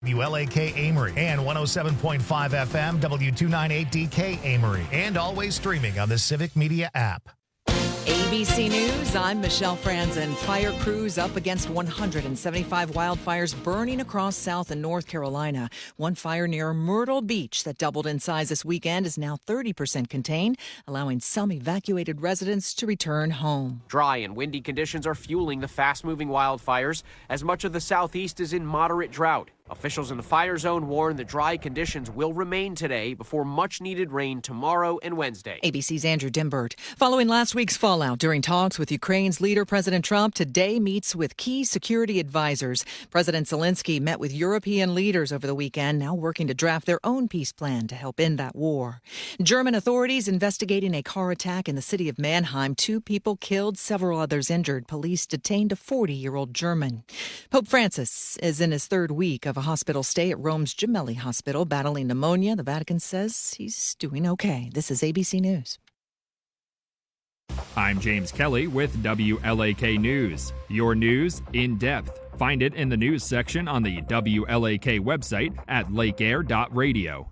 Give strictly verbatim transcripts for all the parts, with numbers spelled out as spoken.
W L A K Amory and one oh seven point five F M W two ninety-eight D K Amory, and always streaming on the Civic Media app. A B C News, I'm Michelle Franzen. Fire crews up against one hundred seventy-five wildfires burning across South and North Carolina. One fire near Myrtle Beach that doubled in size this weekend is now thirty percent contained, allowing some evacuated residents to return home. Dry and windy conditions are fueling the fast-moving wildfires as much of the southeast is in moderate drought. Officials in the fire zone warn the dry conditions will remain today before much-needed rain tomorrow and Wednesday. A B C's Andrew Dimbert. Following last week's fallout during talks with Ukraine's leader, President Trump, today meets with key security advisors. President Zelensky met with European leaders over the weekend, now working to draft their own peace plan to help end that war. German authorities investigating a car attack in the city of Mannheim. Two people killed, several others injured. Police detained a forty-year-old German. Pope Francis is in his third week of a hospital stay at Rome's Gemelli Hospital, battling pneumonia. The Vatican says he's doing okay. This is A B C News. I'm James Kelly with W L A K News. Your news in depth. Find it in the news section on the W L A K website at lake air dot radio.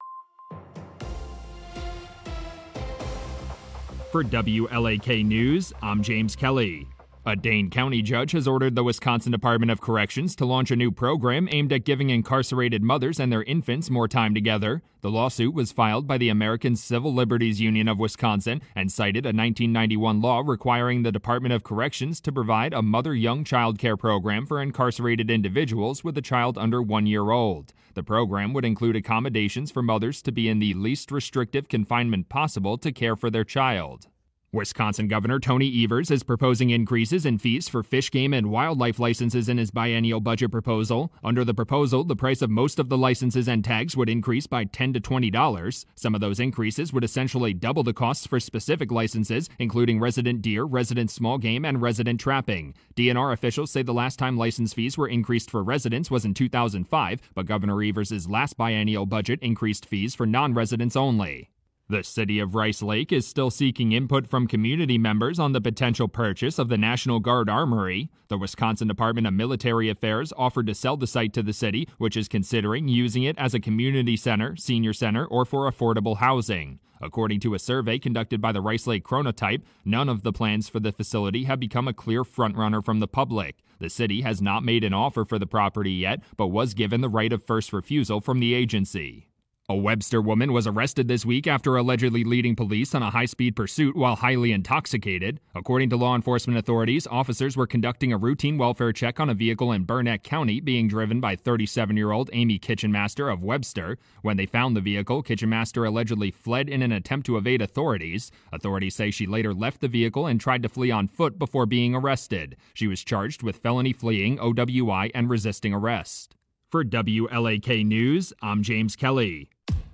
For W L A K News, I'm James Kelly. A Dane County judge has ordered the Wisconsin Department of Corrections to launch a new program aimed at giving incarcerated mothers and their infants more time together. The lawsuit was filed by the American Civil Liberties Union of Wisconsin and cited a nineteen ninety-one law requiring the Department of Corrections to provide a mother-young child care program for incarcerated individuals with a child under one year old. The program would include accommodations for mothers to be in the least restrictive confinement possible to care for their child. Wisconsin Governor Tony Evers is proposing increases in fees for fish, game, and wildlife licenses in his biennial budget proposal. Under the proposal, the price of most of the licenses and tags would increase by ten to twenty dollars. Some of those increases would essentially double the costs for specific licenses, including resident deer, resident small game, and resident trapping. D N R officials say the last time license fees were increased for residents was in two thousand five, but Governor Evers' last biennial budget increased fees for non-residents only. The city of Rice Lake is still seeking input from community members on the potential purchase of the National Guard Armory. The Wisconsin Department of Military Affairs offered to sell the site to the city, which is considering using it as a community center, senior center, or for affordable housing. According to a survey conducted by the Rice Lake Chronotype, none of the plans for the facility have become a clear frontrunner from the public. The city has not made an offer for the property yet, but was given the right of first refusal from the agency. A Webster woman was arrested this week after allegedly leading police on a high-speed pursuit while highly intoxicated. According to law enforcement authorities, officers were conducting a routine welfare check on a vehicle in Burnett County being driven by thirty-seven-year-old Amy Kitchenmaster of Webster. When they found the vehicle, Kitchenmaster allegedly fled in an attempt to evade authorities. Authorities say she later left the vehicle and tried to flee on foot before being arrested. She was charged with felony fleeing, O W I, and resisting arrest. For W L A K News, I'm James Kelly.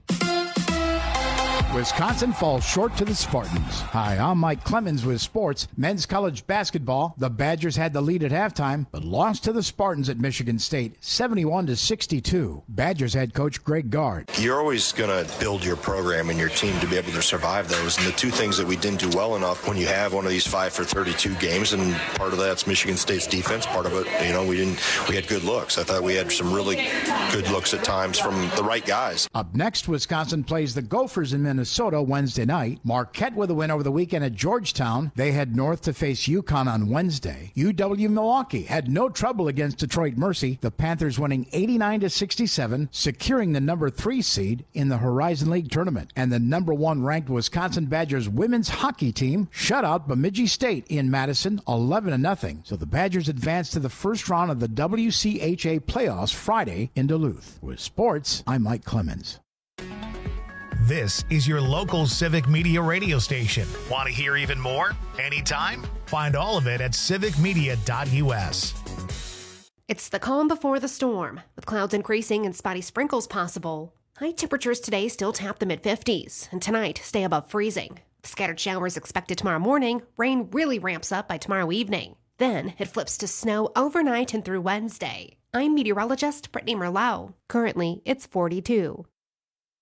Wisconsin falls short to the Spartans. Hi, I'm Mike Clemens with sports. Men's college basketball. The Badgers had the lead at halftime, but lost to the Spartans at Michigan State, seventy-one to sixty-two. Badgers head coach Greg Gard. You're always going to build your program and your team to be able to survive those. And the two things that we didn't do well enough when you have one of these five for thirty-two games, and part of that's Michigan State's defense. Part of it, you know, we didn't. We had good looks. I thought we had some really good looks at times from the right guys. Up next, Wisconsin plays the Gophers in Minnesota. Minnesota Wednesday night. Marquette with a win over the weekend at Georgetown. They head north to face UConn on Wednesday. U W Milwaukee had no trouble against Detroit Mercy. The Panthers winning eighty-nine to sixty-seven, securing the number three seed in the Horizon League tournament. And the number one ranked Wisconsin Badgers women's hockey team shut out Bemidji State in Madison eleven to nothing. So the Badgers advance to the first round of the W C H A playoffs Friday in Duluth. With sports, I'm Mike Clemens. This is your local Civic Media radio station. Want to hear even more? Anytime? Find all of it at civic media dot u s. It's the calm before the storm, with clouds increasing and spotty sprinkles possible. High temperatures today still tap the mid-fifties, and tonight stay above freezing. Scattered showers expected tomorrow morning. Rain really ramps up by tomorrow evening. Then it flips to snow overnight and through Wednesday. I'm meteorologist Brittany Merlot. Currently, it's forty-two.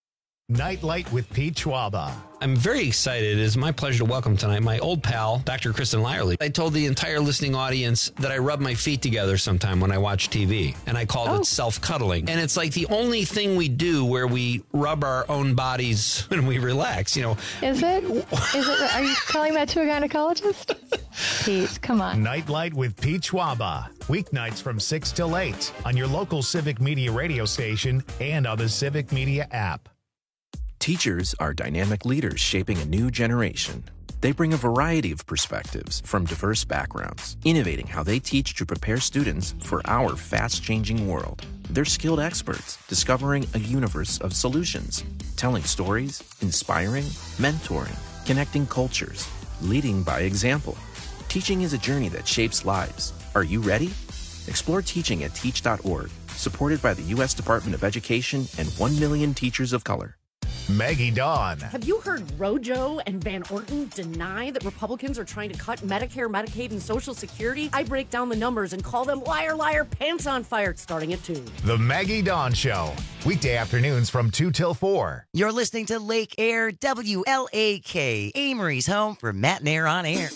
Nightlight with Pete Schwaba. I'm very excited. It is my pleasure to welcome tonight my old pal, Doctor Kristen Lyerly. I told the entire listening audience that I rub my feet together sometime when I watch T V, and I called oh. it self-cuddling. And it's like the only thing we do where we rub our own bodies when we relax, you know. Is it? Is it? Are you telling that to a gynecologist? Pete, come on. Nightlight with Pete Schwaba. Weeknights from six till eight on your local Civic Media radio station and on the Civic Media app. Teachers are dynamic leaders shaping a new generation. They bring a variety of perspectives from diverse backgrounds, innovating how they teach to prepare students for our fast-changing world. They're skilled experts, discovering a universe of solutions, telling stories, inspiring, mentoring, connecting cultures, leading by example. Teaching is a journey that shapes lives. Are you ready? Explore teaching at teach dot org, supported by the U S Department of Education and one million teachers of color. Maggie Dawn. Have you heard Rojo and Van Orton deny that Republicans are trying to cut Medicare, Medicaid, and Social Security? I break down the numbers and call them liar, liar, pants on fire, starting at two. The Maggie Dawn Show. Weekday afternoons from two till four. You're listening to Lake Air W L A K, Amory's home for Matt and Air on Air.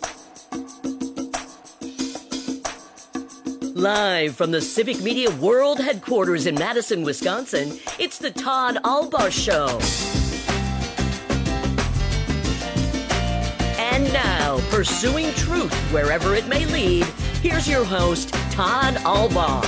Live from the Civic Media World Headquarters in Madison, Wisconsin, it's the Todd Albaugh Show. And now, pursuing truth wherever it may lead, here's your host, Todd Albaugh.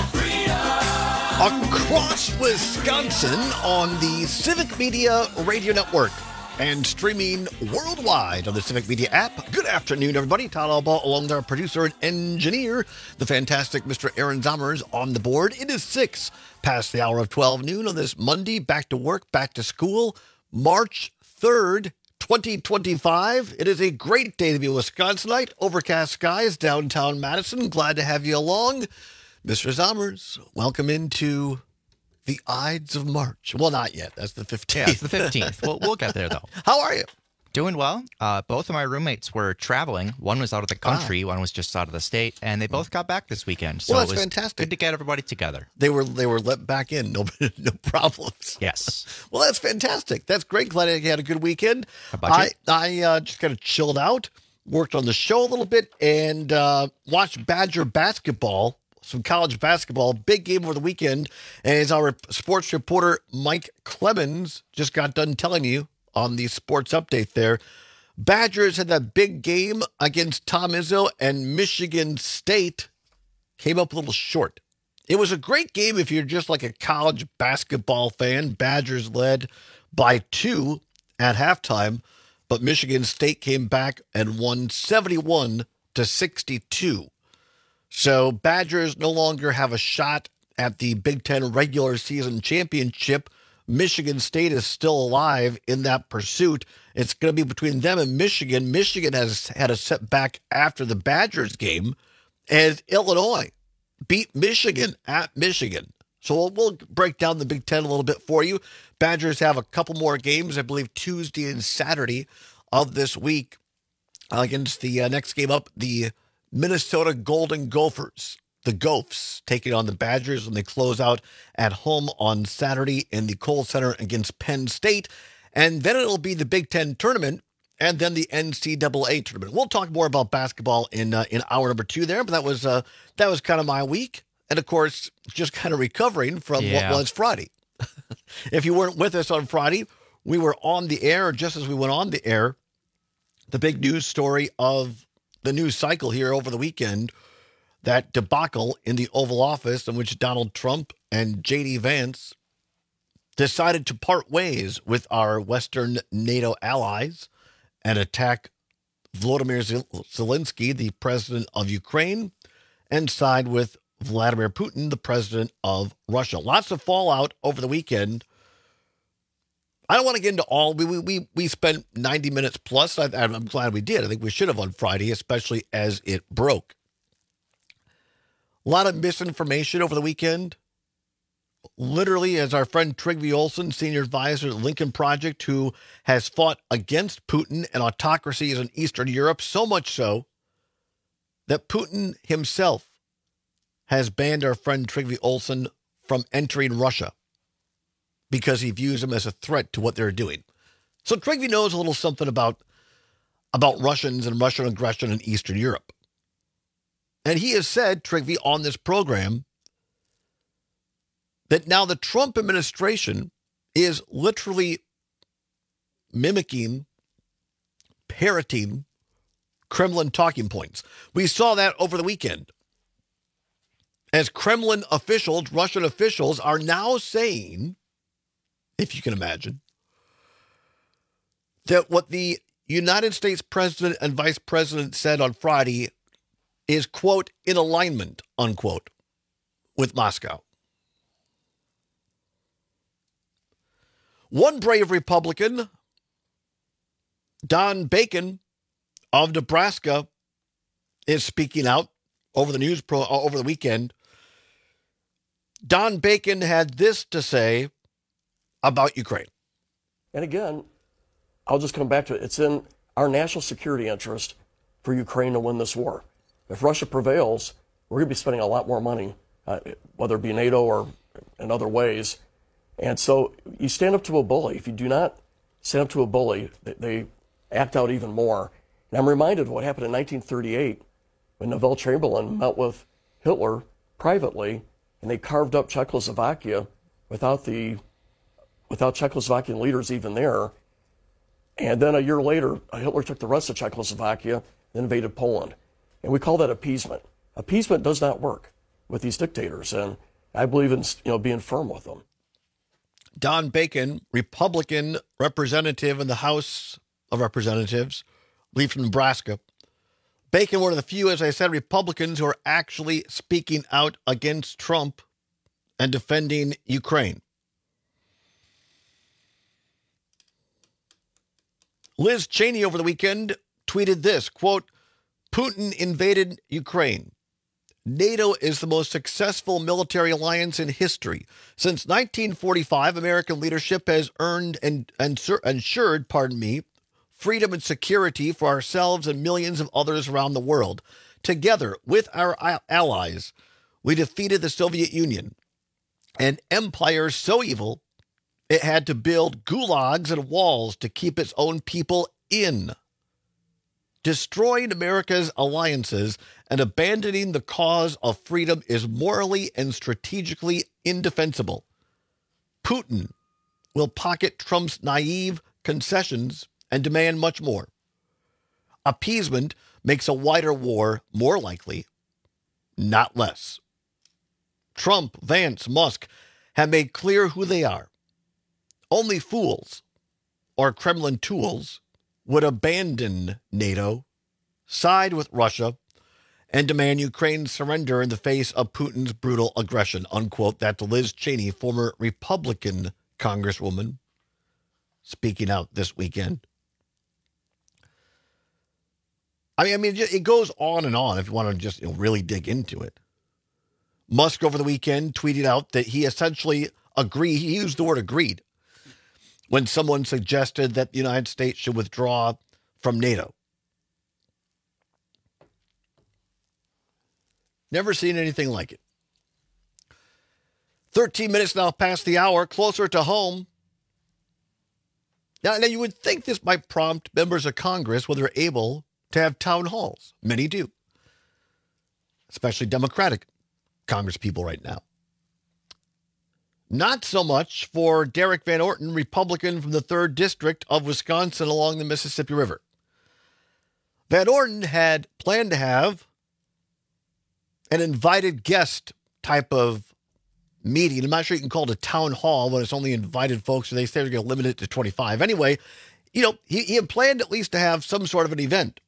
Across Wisconsin on the Civic Media Radio Network and streaming worldwide on the Civic Media app. Good afternoon, everybody. Todd Albaugh, along with our producer and engineer, the fantastic Mister Aaron Zommers, on the board. It is six past the hour of twelve noon on this Monday. Back to work, back to school, March third, twenty twenty-five. It is a great day to be a Wisconsinite. Overcast skies, downtown Madison. Glad to have you along. Mister Zommers, welcome into the Ides of March. Well, not yet. That's the fifteenth. Yeah, it's the fifteenth. we'll, we'll get there, though. How are you? Doing well. Uh, both of my roommates were traveling. One was out of the country. Ah. One was just out of the state. And they both got back this weekend. So well, that's it was fantastic. Good to get everybody together. They were they were let back in. No, no problems. Yes. Well, that's fantastic. That's great. Glad you had a good weekend. How about I, you? I uh, just kind of chilled out, worked on the show a little bit, and uh, watched Badger basketball. Some college basketball, big game over the weekend. And as our sports reporter Mike Clemens just got done telling you on the sports update there, Badgers had that big game against Tom Izzo, and Michigan State came up a little short. It was a great game if you're just like a college basketball fan. Badgers led by two at halftime, but Michigan State came back and won seventy-one to sixty-two. So Badgers no longer have a shot at the Big Ten regular season championship. Michigan State is still alive in that pursuit. It's going to be between them and Michigan. Michigan has had a setback after the Badgers game, as Illinois beat Michigan at Michigan. So we'll, we'll break down the Big Ten a little bit for you. Badgers have a couple more games, I believe Tuesday and Saturday of this week against the uh, next game up, the Minnesota Golden Gophers, the Gophs, taking on the Badgers when they close out at home on Saturday in the Kohl Center against Penn State. And then it'll be the Big Ten tournament and then the N C double A tournament. We'll talk more about basketball in uh, in hour number two there, but that was uh, that was kind of my week. And, of course, just kind of recovering from yeah. what was Friday. If you weren't with us on Friday, we were on the air. Just as we went on the air, the big news story of the news cycle here over the weekend, that debacle in the Oval Office in which Donald Trump and J D Vance decided to part ways with our Western NATO allies and attack Volodymyr Zelensky, the president of Ukraine, and side with Vladimir Putin, the president of Russia. Lots of fallout over the weekend. I don't want to get into all. We we we spent ninety minutes plus. I, I'm glad we did. I think we should have on Friday, especially as it broke. A lot of misinformation over the weekend. Literally, as our friend Trygve Olsen, senior advisor at the Lincoln Project, who has fought against Putin and autocracies in Eastern Europe, so much so that Putin himself has banned our friend Trygve Olsen from entering Russia. because he views them as a threat to what they're doing. So Trygve knows a little something about, about Russians and Russian aggression in Eastern Europe. And he has said, Trygve, on this program, that now the Trump administration is literally mimicking, parroting Kremlin talking points. We saw that over the weekend. As Kremlin officials, Russian officials, are now saying, if you can imagine, that what the United States president and vice president said on Friday is, quote, in alignment, unquote, with Moscow. One brave Republican, Don Bacon of Nebraska, is speaking out over the news pro over the weekend. Don Bacon had this to say about Ukraine. And again, I'll just come back to it. It's in our national security interest for Ukraine to win this war. If Russia prevails, we're going to be spending a lot more money, uh, whether it be NATO or in other ways. And so you stand up to a bully. If you do not stand up to a bully, they, they act out even more. And I'm reminded of what happened in nineteen thirty-eight when Neville Chamberlain met with Hitler privately, and they carved up Czechoslovakia without the without Czechoslovakian leaders even there. And then a year later, Hitler took the rest of Czechoslovakia and invaded Poland. And we call that appeasement. Appeasement does not work with these dictators, and I believe in you know being firm with them. Don Bacon, Republican representative in the House of Representatives, leave from Nebraska. Bacon, one of the few, as I said, Republicans who are actually speaking out against Trump and defending Ukraine. Liz Cheney over the weekend tweeted this, quote, Putin invaded Ukraine. NATO is the most successful military alliance in history. Since nineteen forty-five, American leadership has earned and, and ensured, pardon me, freedom and security for ourselves and millions of others around the world. Together with our allies, we defeated the Soviet Union, an empire so evil it had to build gulags and walls to keep its own people in. Destroying America's alliances and abandoning the cause of freedom is morally and strategically indefensible. Putin will pocket Trump's naive concessions and demand much more. Appeasement makes a wider war more likely, not less. Trump, Vance, Musk have made clear who they are. Only fools or Kremlin tools would abandon NATO, side with Russia, and demand Ukraine's surrender in the face of Putin's brutal aggression, unquote. That's Liz Cheney, former Republican congresswoman, speaking out this weekend. I mean, I mean, it goes on and on if you want to just you know, really dig into it. Musk over the weekend tweeted out that he essentially agreed, he used the word agreed, when someone suggested that the United States should withdraw from NATO. Never seen anything like it. thirteen minutes now past the hour, closer to home. Now, now, you would think this might prompt members of Congress, when they're able, to have town halls. Many do, especially Democratic congresspeople right now. Not so much for Derek Van Orton, Republican from the third District of Wisconsin along the Mississippi River. Van Orton had planned to have an invited guest type of meeting. I'm not sure you can call it a town hall when it's only invited folks, and they say they're going to limit it to twenty-five. Anyway, you know, he, he had planned at least to have some sort of an event.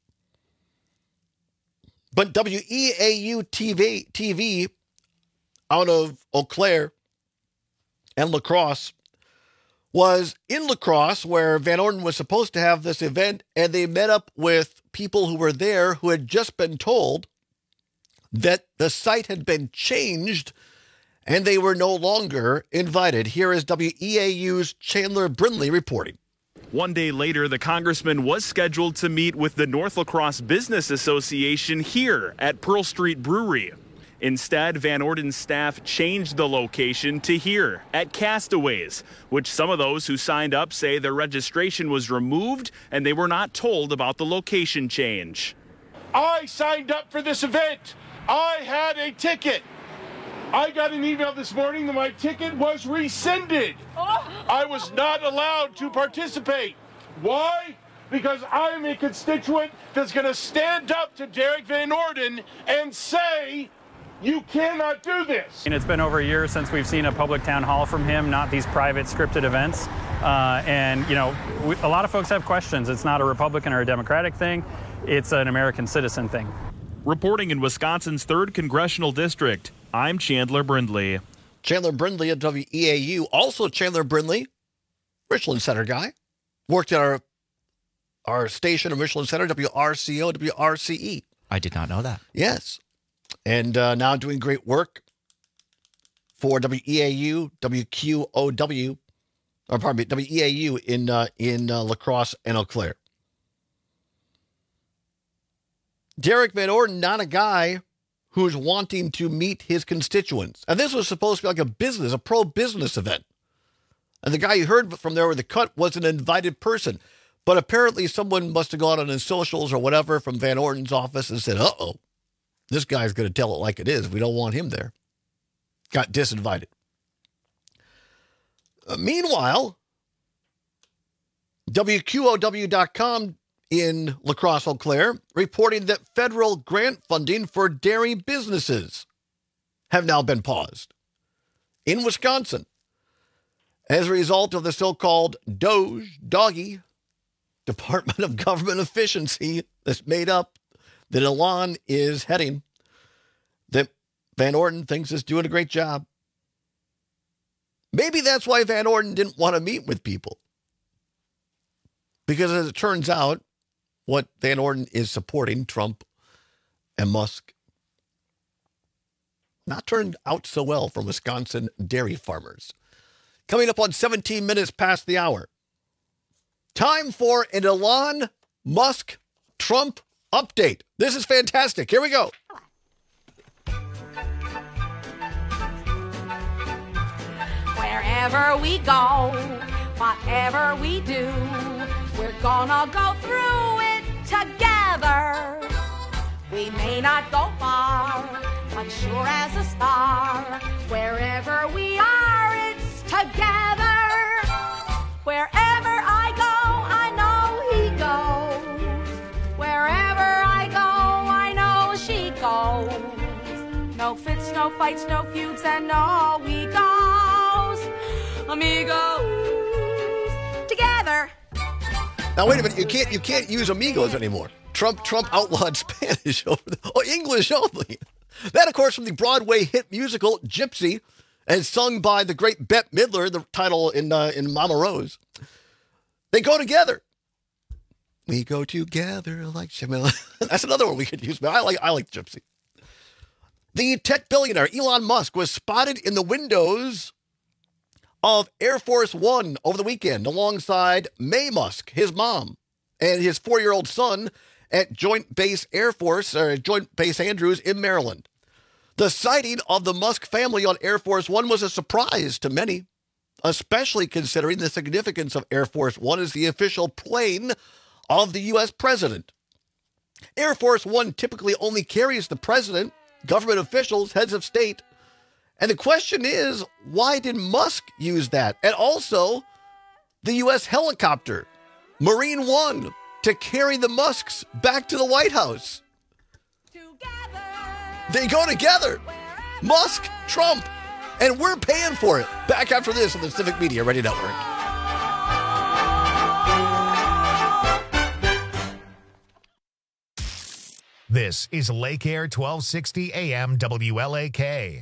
But W E A U T V, T V out of Eau Claire and La Crosse was in La Crosse, where Van Orton was supposed to have this event, and they met up with people who were there who had just been told that the site had been changed and they were no longer invited. Here is W E A U's Chandler Brindley reporting. One day later, the congressman was scheduled to meet with the North La Crosse Business Association here at Pearl Street Brewery. Instead, Van Orden's staff changed the location to here at Castaways, which some of those who signed up say their registration was removed and they were not told about the location change. I signed up for this event. I had a ticket. I got an email this morning that my ticket was rescinded. I was not allowed to participate. Why? Because I'm a constituent that's going to stand up to Derek Van Orden and say, you cannot do this. And it's been over a year since we've seen a public town hall from him, not these private scripted events. Uh, and, you know, we, a lot of folks have questions. It's not a Republican or a Democratic thing. It's an American citizen thing. Reporting in Wisconsin's third Congressional District, I'm Chandler Brindley. Chandler Brindley at W E A U. Also Chandler Brindley, Richland Center guy. Worked at our, our station in Richland Center, W R C O, W R C E. I did not know that. Yes. And uh, now doing great work for W E A U, W Q O W, or pardon me, W E A U in, uh, in uh, La Crosse and Eau Claire. Derek Van Orden, not a guy who's wanting to meet his constituents. And this was supposed to be like a business, a pro-business event. And the guy you heard from there with the cut was an invited person. But apparently someone must have gone on his socials or whatever from Van Orden's office and said, uh-oh, this guy's going to tell it like it is. We don't want him there. Got disinvited. Uh, meanwhile, W Q O W dot com in La Crosse, Eau Claire, reporting that federal grant funding for dairy businesses have now been paused in Wisconsin as a result of the so-called DOGE, Doggy, Department of Government Efficiency, that's made up that Elon is heading, that Van Orden thinks is doing a great job. Maybe that's why Van Orden didn't want to meet with people. Because as it turns out, what Van Orden is supporting, Trump and Musk, not turned out so well for Wisconsin dairy farmers. Coming up on seventeen minutes past the hour. Time for an Elon Musk Trump update. This is fantastic. Here we go. Wherever we go, whatever we do, we're gonna go through it together. We may not go far, but sure as a star. Wherever we are, it's together. Wherever I go, I know he goes. Wherever I go, I know she goes. No fits, no fights, no feuds, and no we goes. Amigos, together. Now wait a minute, you can't you can't use amigos anymore. Trump Trump outlawed Spanish over the, oh, English only. That, of course, from the Broadway hit musical Gypsy, and sung by the great Bette Midler, the title in uh, in Mama Rose. They go together. We go together like Shamila. That's another one we could use. But I like I like Gypsy. The tech billionaire Elon Musk was spotted in the windows of Air Force One over the weekend alongside May Musk, his mom, and his four-year-old son at Joint Base Air Force, or Joint Base Andrews in Maryland. The sighting of the Musk family on Air Force One was a surprise to many, especially considering the significance of Air Force One as the official plane of the U S president. Air Force One typically only carries the president, government officials, heads of state. And the question is, why did Musk use that? And also, the U S helicopter, Marine One, to carry the Musks back to the White House. Together. They go together. Musk, Trump, and we're paying for it. Back after this on the Civic Media Radio Network. This is Lake Air twelve sixty A M W L A K.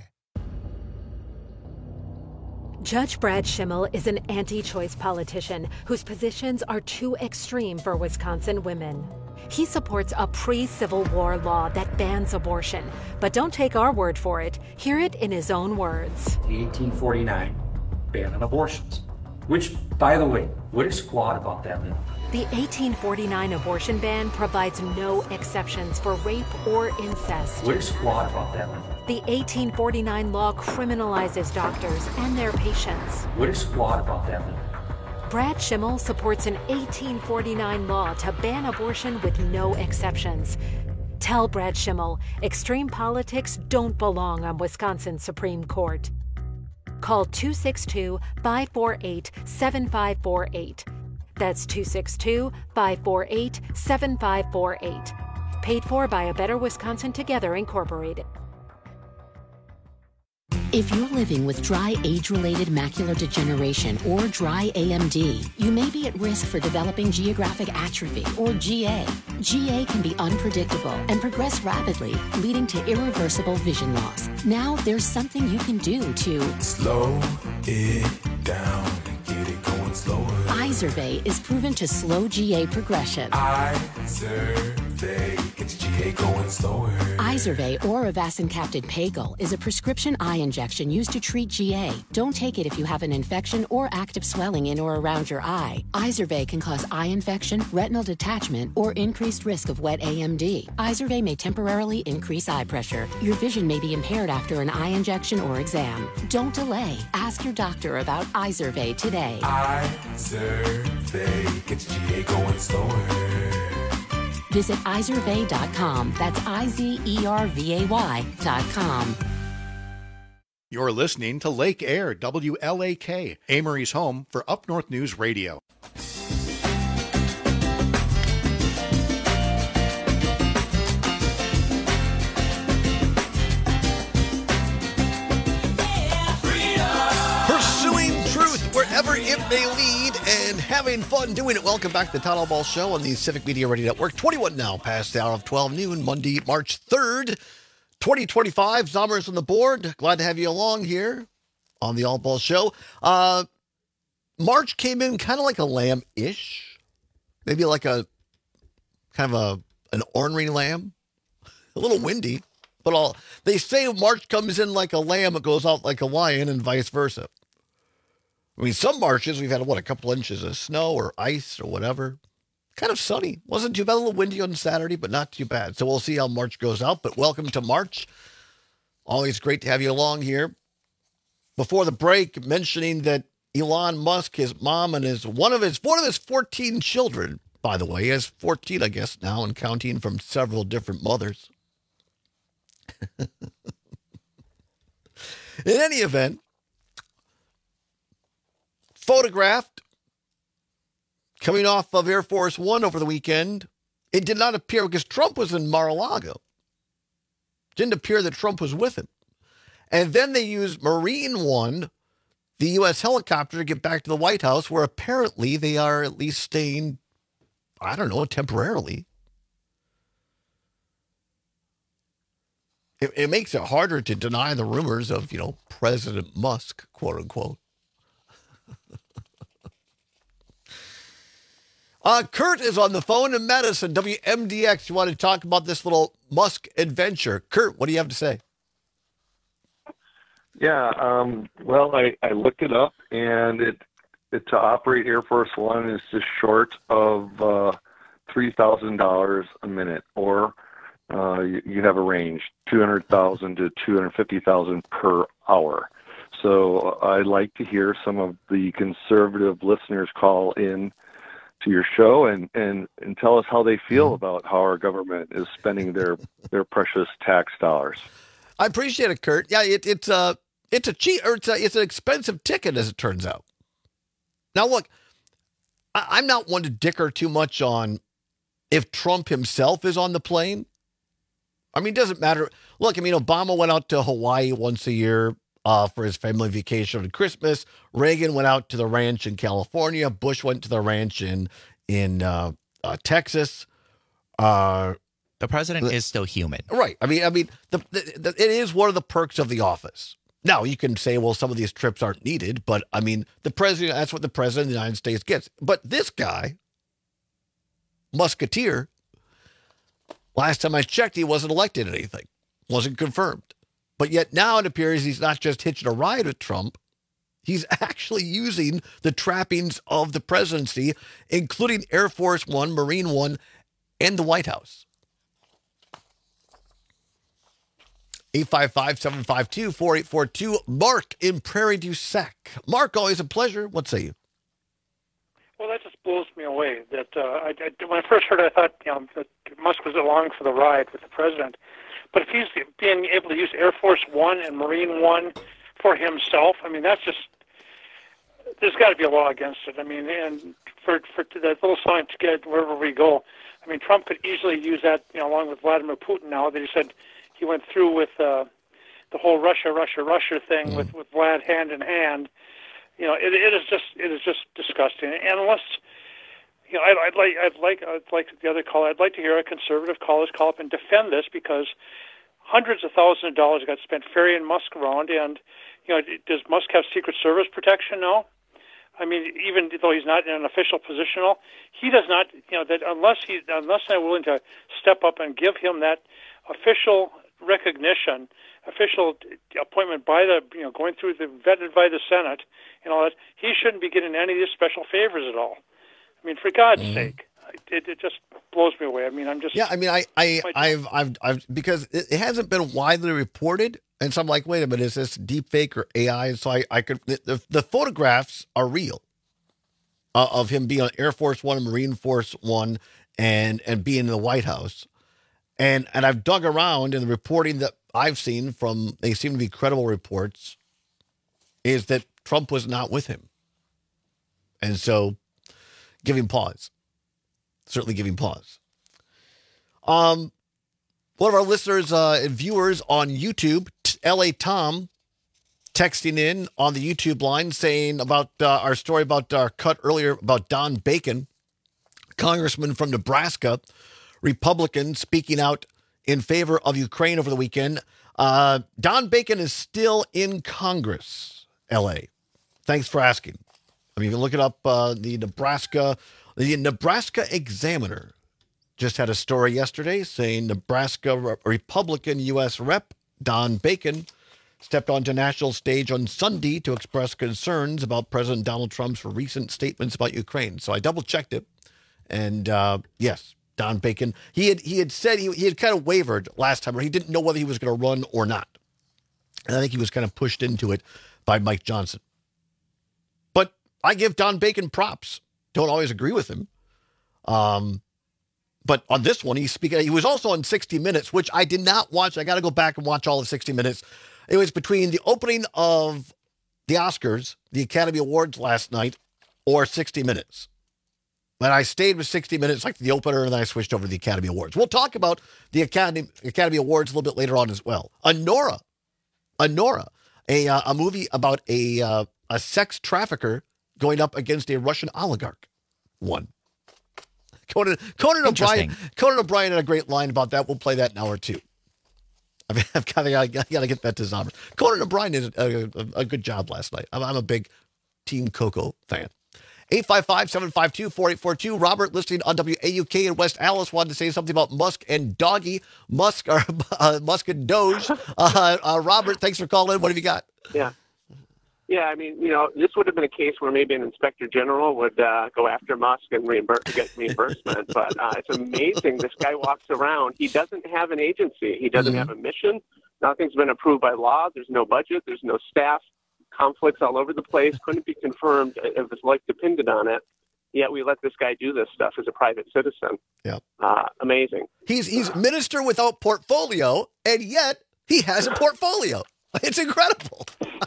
Judge Brad Schimmel is an anti-choice politician whose positions are too extreme for Wisconsin women. He supports a pre-Civil War law that bans abortion. But don't take our word for it. Hear it in his own words. The eighteen forty-nine ban on abortions. Which, by the way, what is flawed about that law? The eighteen forty-nine abortion ban provides no exceptions for rape or incest. What is flawed about that? The eighteen forty-nine law criminalizes doctors and their patients. What is flawed about that? Brad Schimmel supports an eighteen forty-nine law to ban abortion with no exceptions. Tell Brad Schimmel extreme politics don't belong on Wisconsin's Supreme Court. Call two six two, five four eight, seven five four eight. That's two six two, five four eight, seven five four eight. Paid for by A Better Wisconsin Together, Incorporated. If you're living with dry age-related macular degeneration or dry A M D, you may be at risk for developing geographic atrophy or G A. G A can be unpredictable and progress rapidly, leading to irreversible vision loss. Now there's something you can do to slow it down and get it going slower. Izervay is proven to slow G A progression. Izervay gets G A going slower. Izervay or avacincaptad pagel is a prescription eye injection used to treat G A. Don't take it if you have an infection or active swelling in or around your eye. Izervay can cause eye infection, retinal detachment, or increased risk of wet A M D. Izervay may temporarily increase eye pressure. Your vision may be impaired after an eye injection or exam. Don't delay. Ask your doctor about Izervay today. Izervay gets G A going slower. Visit izervay dot com. That's I Z E R V A Y dot com. You're listening to Lake Air, W L A K, Amory's home for Up North News Radio. Pursuing truth wherever it may lead and having fun doing it. Welcome back to the Todd Ball Show on the Civic Media Radio Network. twenty-one now past the hour of twelve noon, Monday, March third, twenty twenty-five. Zommers on the board. Glad to have you along here on the All Ball Show. Uh, March came in kind of like a lamb-ish. Maybe like a kind of a an ornery lamb. A little windy. But all they say March comes in like a lamb, it goes out like a lion, and vice versa. I mean, some marches, we've had, what, a couple inches of snow or ice or whatever. Kind of sunny. Wasn't too bad. A little windy on Saturday, but not too bad. So we'll see how March goes out. But welcome to March. Always great to have you along here. Before the break, mentioning that Elon Musk, his mom, and his one of his one of his fourteen children, by the way, he has fourteen, I guess, now, and counting from several different mothers. In any event, photographed coming off of Air Force One over the weekend. It did not appear, because Trump was in Mar-a-Lago. Didn't appear that Trump was with him. And then they used Marine One, the U S helicopter, to get back to the White House, where apparently they are at least staying, I don't know, temporarily. It, it makes it harder to deny the rumors of, you know, President Musk, quote unquote. uh, Kurt is on the phone in Madison, W M D X. You want to talk about this little Musk adventure. Kurt, what do you have to say? Yeah, um, well, I, I looked it up, and it, it to operate Air Force One is just short of uh, three thousand dollars a minute, or uh, you, you have a range, two hundred thousand dollars to two hundred fifty thousand dollars per hour. So I'd like to hear some of the conservative listeners call in to your show and, and, and tell us how they feel about how our government is spending their, their precious tax dollars. I appreciate it, Kurt. Yeah, it, it's a it's a cheap or it's a, it's an expensive ticket, as it turns out. Now, look, I, I'm not one to dicker too much on if Trump himself is on the plane. I mean, it doesn't matter. Look, I mean, Obama went out to Hawaii once a year uh, for his family vacation on Christmas. Reagan went out to the ranch in California. Bush went to the ranch in in uh, uh, Texas. Uh, the president is still human, right? I mean, I mean, the, the, the, it is one of the perks of the office. Now, you can say, well, some of these trips aren't needed, but I mean, the president, that's what the president of the United States gets. But this guy, Musketeer, last time I checked, he wasn't elected anything, wasn't confirmed. But yet now it appears he's not just hitching a ride with Trump. He's actually using the trappings of the presidency, including Air Force One, Marine One, and the White House. eight five five, seven five two, four eight four two. Mark in Prairie du Sac. Mark, always a pleasure. What say you? Well, that just blows me away. That uh, I, I, when I first heard it, I thought, you know, that Musk was along for the ride with the president. But if he's being able to use Air Force One and Marine One for himself, I mean, that's just, there's got to be a law against it. I mean, and for for that little sign to get wherever we go, I mean, Trump could easily use that, you know, along with Vladimir Putin now that he said he went through with uh, the whole Russia, Russia, Russia thing with, with Vlad hand in hand. You know, it, it is just it is just disgusting. And unless, you know, I'd, I'd like I'd like I'd like the other caller. I'd like to hear a conservative callers call up and defend this, because hundreds of thousands of dollars got spent ferrying Musk around. And you know, does Musk have Secret Service protection now? I mean, even though he's not in an official position, he does not. You know, that unless he unless they're willing to step up and give him that official recognition, official appointment by the, you know, going through the, vetted by the Senate and all that, he shouldn't be getting any of these special favors at all. I mean, for God's mm-hmm. sake, it, it just blows me away. I mean, I'm just... Yeah, I mean, I, I, I've, I've, I've, because it, it hasn't been widely reported, and so I'm like, wait a minute, is this deep fake or A I? So I, I could, the, the photographs are real uh, of him being on Air Force One and Marine Force One and, and being in the White House. And and I've dug around, and the reporting that I've seen from, they seem to be credible reports, is that Trump was not with him. And so, giving pause. Certainly giving pause. Um, one of our listeners uh, and viewers on YouTube, L A Tom, texting in on the YouTube line saying about uh, our story about our cut earlier about Don Bacon, congressman from Nebraska, Republican, speaking out in favor of Ukraine over the weekend. Uh, Don Bacon is still in Congress, L A. Thanks for asking. I mean, you can look it up. Uh, the Nebraska, the Nebraska Examiner just had a story yesterday saying Nebraska Republican U S Rep Don Bacon stepped onto national stage on Sunday to express concerns about President Donald Trump's recent statements about Ukraine. So I double checked it, and uh, yes. Don Bacon, he had he had said he, he had kind of wavered last time, or he didn't know whether he was going to run or not. And I think he was kind of pushed into it by Mike Johnson. But I give Don Bacon props. Don't always agree with him. Um, but on this one, he's speaking. He was also on sixty minutes, which I did not watch. I got to go back and watch all of sixty minutes. It was between the opening of the Oscars, the Academy Awards last night, or sixty minutes. And I stayed with sixty minutes, like the opener, and then I switched over to the Academy Awards. We'll talk about the Academy Academy Awards a little bit later on as well. Anora, Anora, a uh, a movie about a uh, a sex trafficker going up against a Russian oligarch. One. Conan Conan O'Brien. Conan O'Brien had a great line about that. We'll play that in hour two. I mean, I've got to got to get that to Zombie. Conan O'Brien did a, a, a good job last night. I'm, I'm a big Team Coco fan. eight five five, seven five two, four eight four two. Robert, listening on W A U K in West Allis, wanted to say something about Musk and Doggy. Musk, or uh, Musk and Doge. Uh, uh, Robert, thanks for calling in. What have you got? Yeah. Yeah, I mean, you know, this would have been a case where maybe an inspector general would uh, go after Musk and reimburse, get reimbursement. But uh, it's amazing. This guy walks around. He doesn't have an agency. He doesn't mm-hmm. have a mission. Nothing's been approved by law. There's no budget. There's no staff. Conflicts all over the place. Couldn't be confirmed if his life depended on it. Yet we let this guy do this stuff as a private citizen. Yeah, uh, amazing. He's he's minister without portfolio, and yet he has a portfolio. It's incredible.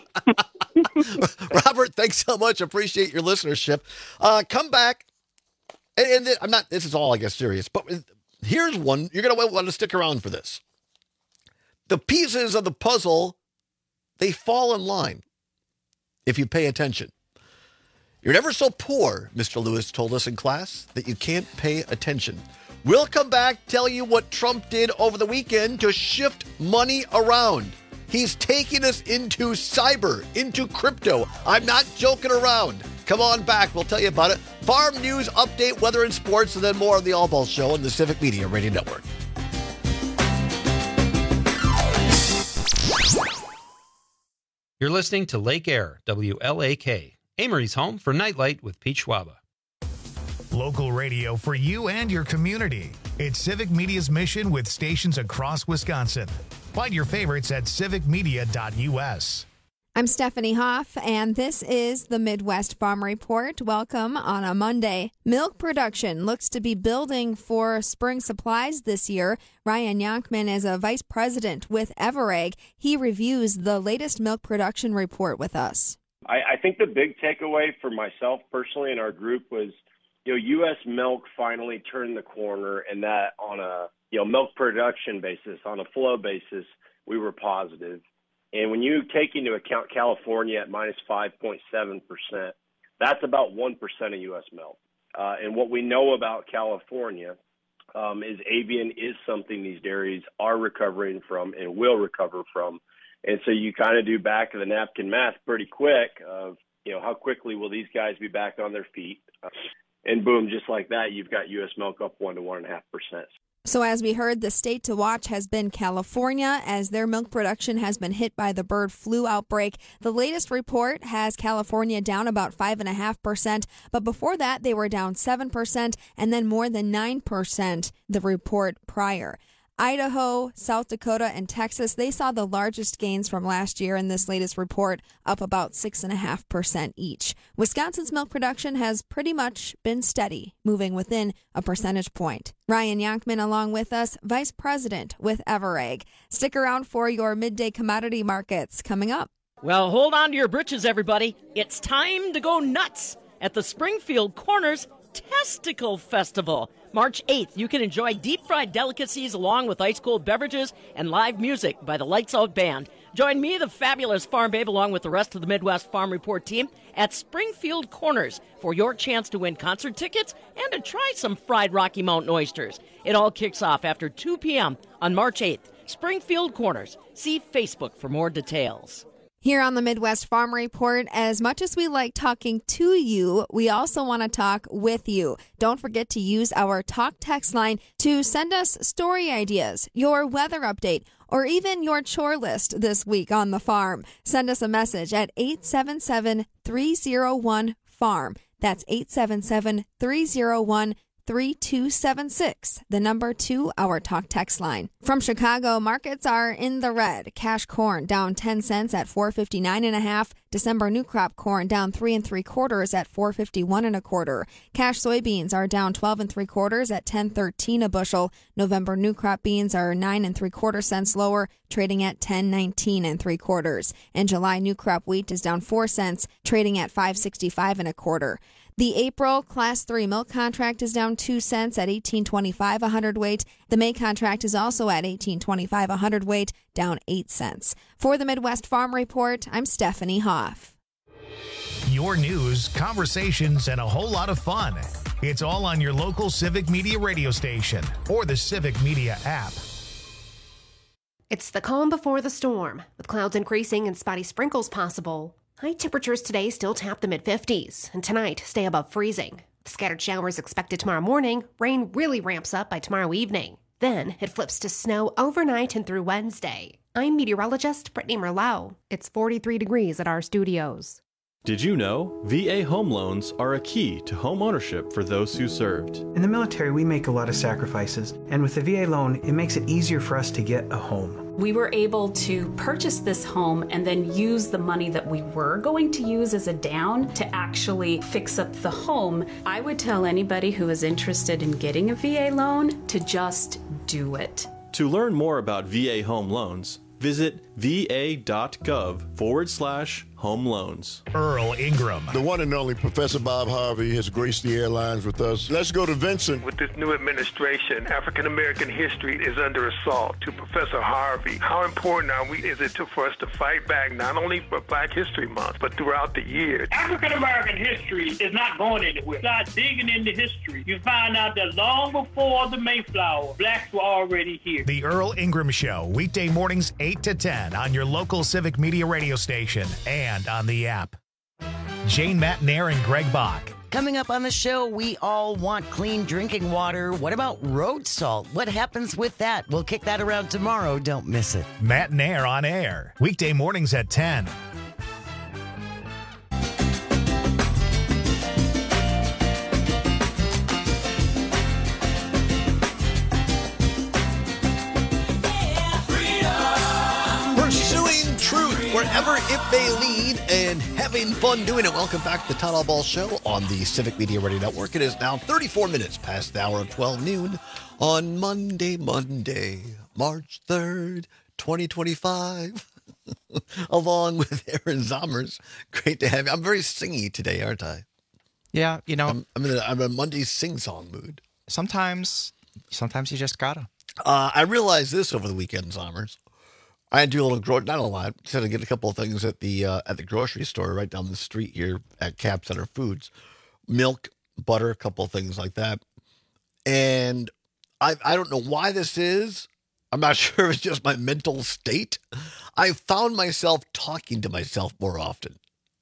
Robert, thanks so much. Appreciate your listenership. Uh, come back, and, and th- I'm not. This is all, I guess, serious. But here's one. You're gonna want to stick around for this. The pieces of the puzzle, they fall in line if you pay attention. You're never so poor, Mister Lewis told us in class, that you can't pay attention. We'll come back, tell you what Trump did over the weekend to shift money around. He's taking us into cyber, into crypto. I'm not joking around. Come on back. We'll tell you about it. Farm news, update, weather, and sports, and then more of the All Ball Show on the Civic Media Radio Network. You're listening to Lake Air, W L A K, Amory's home for Nightlight with Pete Schwaba. Local radio for you and your community. It's Civic Media's mission with stations across Wisconsin. Find your favorites at civic media dot U S. I'm Stephanie Hoff, and this is the Midwest Farm Report. Welcome on a Monday. Milk production looks to be building for spring supplies this year. Ryan Yonkman is a vice president with Everegg. He reviews the latest milk production report with us. I, I think the big takeaway for myself personally and our group was, you know, U S milk finally turned the corner, and that on a, you know, milk production basis, on a flow basis, we were positive. And when you take into account California at minus five point seven percent, that's about one percent of U S milk. Uh, and what we know about California um, is avian is something these dairies are recovering from and will recover from. And so you kind of do back of the napkin math pretty quick of, you know, how quickly will these guys be back on their feet? Uh, and boom, just like that, you've got U S milk up one to one and a half percent. So as we heard, the state to watch has been California, as their milk production has been hit by the bird flu outbreak. The latest report has California down about five point five percent, but before that they were down seven percent and then more than nine percent the report prior. Idaho, South Dakota, and Texas, they saw the largest gains from last year in this latest report, up about six point five percent each. Wisconsin's milk production has pretty much been steady, moving within a percentage point. Ryan Yonkman along with us, Vice President with Everegg. Stick around for your midday commodity markets coming up. Well, hold on to your britches, everybody. It's time to go nuts at the Springfield Corners Testicle Festival. March eighth, you can enjoy deep-fried delicacies along with ice-cold beverages and live music by the Lights Out Band. Join me, the fabulous Farm Babe, along with the rest of the Midwest Farm Report team at Springfield Corners for your chance to win concert tickets and to try some fried Rocky Mountain oysters. It all kicks off after two p.m. on March eighth. Springfield Corners. See Facebook for more details. Here on the Midwest Farm Report, as much as we like talking to you, we also want to talk with you. Don't forget to use our talk text line to send us story ideas, your weather update, or even your chore list this week on the farm. Send us a message at eight seven seven, three oh one, farm. That's eight seven seven, three oh one, three two seven six, the number to our talk text line. From Chicago, markets are in the red. Cash corn down ten cents at four fifty-nine and a half. December new crop corn down three and three quarters at four fifty-one and a quarter. Cash soybeans are down twelve and three quarters at ten thirteen a bushel. November new crop beans are nine and three quarter cents lower, trading at ten nineteen and three quarters. And July new crop wheat is down four cents, trading at five sixty-five and a quarter. The April Class three milk contract is down two cents at eighteen twenty-five a hundredweight. The May contract is also at eighteen twenty-five a hundredweight, down eight cents. For the Midwest Farm Report, I'm Stephanie Hoff. Your news, conversations, and a whole lot of fun. It's all on your local Civic Media radio station or the Civic Media app. It's the calm before the storm, with clouds increasing and spotty sprinkles possible. High temperatures today still tap the mid-fifties, and tonight stay above freezing. The scattered showers expected tomorrow morning. Rain really ramps up by tomorrow evening. Then it flips to snow overnight and through Wednesday. I'm meteorologist Brittany Merlot. It's forty-three degrees at our studios. Did you know V A home loans are a key to home ownership for those who served? In the military, we make a lot of sacrifices, and with the V A loan, it makes it easier for us to get a home. We were able to purchase this home and then use the money that we were going to use as a down to actually fix up the home. I would tell anybody who is interested in getting a V A loan to just do it. To learn more about V A home loans, visit va.gov forward slash home loans. Earl Ingram. The one and only Professor Bob Harvey has graced the airlines with us. Let's go to Vincent. With this new administration, African-American history is under assault. To Professor Harvey, how important are we, is it to, for us to fight back, not only for Black History Month, but throughout the year? African-American history is not going anywhere. Start digging into history. You find out that long before the Mayflower, blacks were already here. The Earl Ingram Show, weekday mornings eight to ten on your local Civic Media radio station and on the app. Jane Matnair and Greg Bach. Coming up on the show, we all want clean drinking water. What about road salt? What happens with that? We'll kick that around tomorrow. Don't miss it. Matnair on air, weekday mornings at ten. wherever it may lead, and having fun doing it. Welcome back to the Todd Ball Show on the Civic Media Radio Network. It is now thirty-four minutes past the hour of twelve noon on Monday, Monday, March third, twenty twenty-five. Along with Aaron Zommers. Great to have you. I'm very singy today, aren't I? Yeah, you know. I'm, I'm, in, a, I'm in a Monday sing-song mood. Sometimes, sometimes you just gotta. Uh, I realized this over the weekend, Zommers. I had to do a little, gro- not a lot, just had to get a couple of things at the uh, at the grocery store right down the street here at Cap Center Foods. Milk, butter, a couple of things like that. And I I don't know why this is. I'm not sure if it's just my mental state. I found myself talking to myself more often.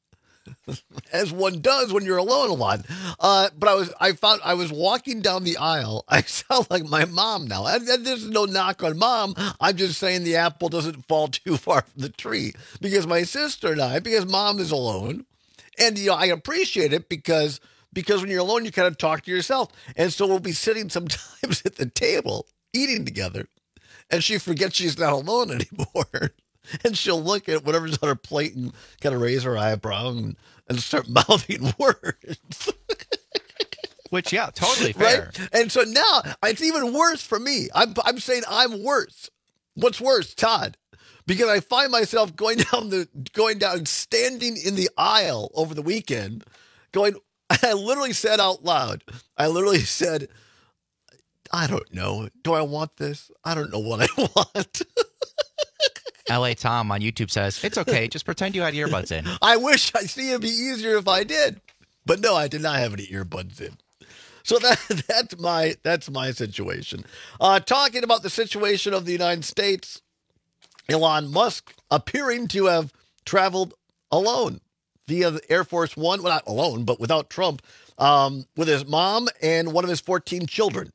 As one does when you're alone a lot. Uh, but I was, I found I was walking down the aisle. I sound like my mom now. And, and there's no knock on mom. I'm just saying the apple doesn't fall too far from the tree. Because my sister and I, because mom is alone. And, you know, I appreciate it because, because when you're alone, you kind of talk to yourself. And so we'll be sitting sometimes at the table eating together. And she forgets she's not alone anymore. And she'll look at whatever's on her plate and kind of raise her eyebrow and, and start mouthing words. Which, yeah, totally fair. Right? And so now it's even worse for me. I'm I'm saying I'm worse. What's worse, Todd? Because I find myself going down the going down, standing in the aisle over the weekend, going. I literally said out loud. I literally said, I don't know. Do I want this? I don't know what I want. L A Tom on YouTube says, it's okay. Just pretend you had earbuds in. I wish I see it'd be easier if I did. But no, I did not have any earbuds in. So that that's my that's my situation. Uh, talking about the situation of the United States, Elon Musk appearing to have traveled alone via the Air Force One. Well, not alone, but without Trump, um, with his mom and one of his fourteen children.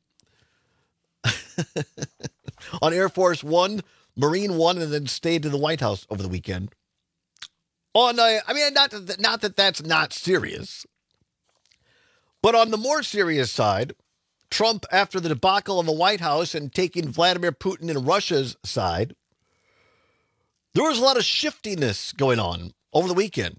On Air Force One, Marine One, and then stayed to the White House over the weekend. On, uh, I mean, not that, not that that's not serious, but on the more serious side, Trump, after the debacle in the White House and taking Vladimir Putin and Russia's side, there was a lot of shiftiness going on over the weekend.